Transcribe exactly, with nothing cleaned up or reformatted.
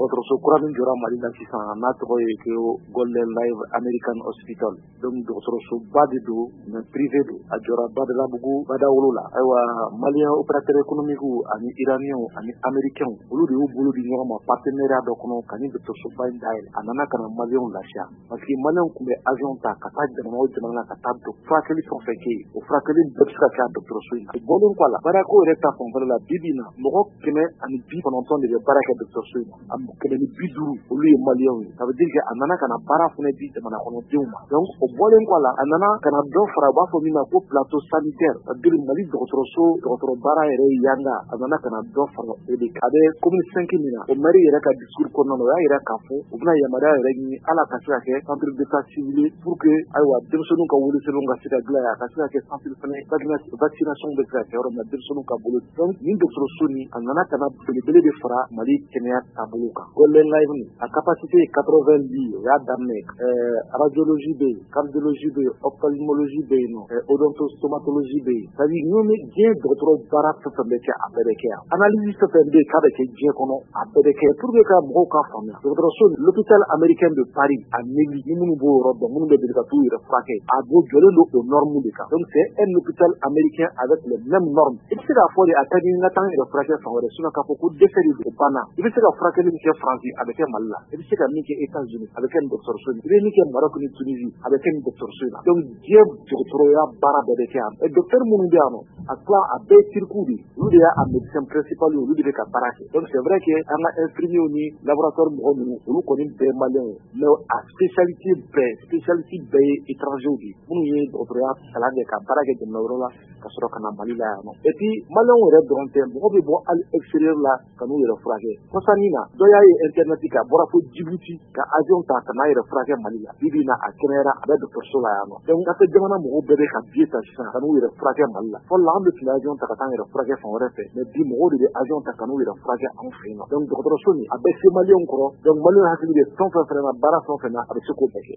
dɔgɔtɔrɔso kura min jɔra Mali la sisan n'a tɔgɔ ye ko Golden Life American Hospital donc dɔgɔtɔrɔsoba de don mais privé don a jɔra Badalabugu Badawolo la ayiwa malien opérateur économique ani iranien ani américain olu de y'u bolo di ɲɔgɔn ma partenariat dɔ kɔnɔ ka ni dɔgɔtɔrɔsoba in dayɛlɛ a nana ka na malien lafiya parce que malien tun bɛ avion ta ka taa jamana o jamana ka taa furakɛli fɛn fɛn kɛ yen o furakɛli bɛɛ bɛ se ka kɛ a dɔgɔtɔrɔso in na bɔlen kɔ a la baarako yɛrɛ ta fanfɛla la bi bi in na mɔgɔ kɛmɛ ani bi kɔnɔntɔn de bɛ baara kɛ dɔgɔtɔrɔso in na a kɛmɛ ni bi duuru olu ye malien ye ça veut dire que a nana ka na baara fana di jamana kɔnɔdenw ma donc o bɔlen kɔ a la a nana ka na dɔ fara u b'a fɔ min ma ko plateau sanitaire c'est-à-dire Mali dɔgɔtɔrɔso dɔgɔtɔrɔ baara yɛrɛ yanga a nana ka na dɔ fara o de kan a bɛ commune cinq min na o maire yɛrɛ ka discours kɔnɔna na o y'a yira k'a fɔ u bɛna yamaruya yɛrɛ ɲini ala ka se ka kɛ centre d'état civil pour que ayiwa denmisɛnninw ka wolosenw ka se ka dilan yan a ka se ka kɛ centre fana vaccination bɛ se ka kɛ yɔrɔ min na denmisɛnninw ka bolo donc nin dɔgɔtɔrɔso nin a nana ka na belebele de fara Mali kɛnɛya taabolo kan Golden Life nin a capacité ye quatre-vingt-dix o y'a daminɛ radiologie bɛ yen cardiologie bɛ yen ophtalmologie bɛ yen nɔ odontostomatologie bɛ yen c'est-à-dire n'o bɛ diɲɛ dɔgɔtɔrɔ baara fɛn fɛn bɛ kɛ a bɛɛ bɛ kɛ yan analyse fɛn fɛn bɛ yen k'a bɛ kɛ diɲɛ kɔnɔ a bɛɛ bɛ kɛ pour que ka mɔgɔw ka faamuya dɔgɔtɔrɔso l'hôpital américain de Paris a Neuilly ni minnu b'o yɔrɔ dɔn minnu bɛ deli ka t'u yɛrɛ furakɛ a b'o jɔlen don o normes de kan donc c'est un hôpital américain avec les mêmes normes i bɛ se k'a fɔ de a ka di n ka taa n yɛrɛ furakɛ fan wɛrɛ sinon k'a fɔ ko dɛsɛ de don o banna i bɛ se ka furakɛli min kɛ France a bɛ kɛ Mali la i bɛ se ka min kɛ États-Unis a bɛ kɛ nin dɔgɔtɔrɔso in i bɛ min kɛ Maroc ni Tunisie a bɛ kɛ nin dɔgɔtɔrɔso in na donc diɲɛ dɔgɔtɔrɔya baara bɛɛ bɛ kɛ yan et docteur minnu bɛ yan nɔ a tila a bɛɛ ye Turkiw de olu de y'a médecin principal olu de bɛ ka baara kɛ donc c'est vrai que an ka infirmiers ni laboratoire mɔgɔ ninnu olu kɔni bɛɛ ye malien ye mais a spécialité bɛɛ spécialité bɛɛ ye étranger de minnu ye dɔgɔtɔrɔya kalan kɛ ka baara kɛ jamana wɛrɛ la ka sɔrɔ ka na Mali la yan nɔ et puis malien yɛrɛ dɔrɔn tɛ mɔgɔ bɛ bɔ hali extérieur la ka n'u yɛrɛ furakɛ kɔsannin na dɔ y'a ye internet kan a bɔra fo Djibouti ka avion ta ka n'a yɛrɛ furakɛ Mali la bi bi in na a kɛnɛyara a bɛ dɔgɔtɔrɔso la yan nɔ donc kafɛ jamana mɔgɔw bɛɛ bɛ ka billet ta sisan ka n'u yɛrɛ furakɛ Mali la fɔlɔ la an bɛ tun bɛ avion ta ka taa an yɛrɛ furakɛ fan wɛrɛ fɛ mais bi mɔgɔw de bɛ avion ta ka n'u yɛrɛ furakɛ anw fɛ yen nɔ donc dɔgɔtɔrɔso nin a bɛ se malien kɔrɔ donc malien hakili bɛ fɛn fɛn fɛnɛ na baara fɛn fɛn na a bɛ se k'o bɛɛ kɛ